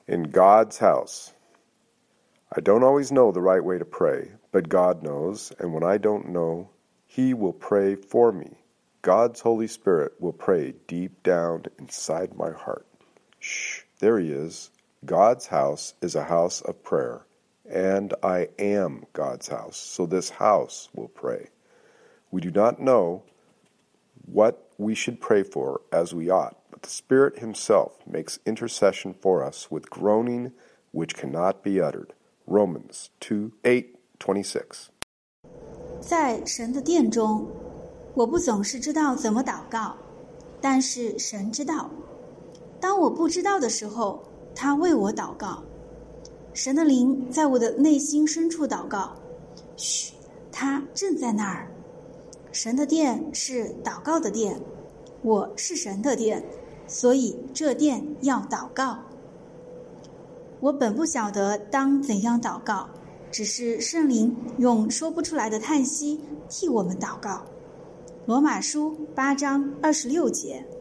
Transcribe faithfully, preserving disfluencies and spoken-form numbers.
In God's house. I don't always know the right way to pray, but God knows, and when I don't know, He will pray for me. God's Holy Spirit will pray deep down inside my heart. Shh, there He is. God's house is a house of prayer, and I am God's house, so this house will pray. We do not know what we should pray for as we ought, but the Spirit Himself makes intercession for us with groaning which cannot be uttered. Romans two eight twenty-six。 在神的殿中，我不总是知道怎么祷告，但是神知道。当我不知道的时候，他为我祷告。神的灵在我的内心深处祷告，嘘，他正在那儿。神的殿是祷告的殿，我是神的殿，所以这殿要祷告。我本不晓得当怎样祷告，只是圣灵用说不出来的叹息替我们祷告。罗马书八章二十六节。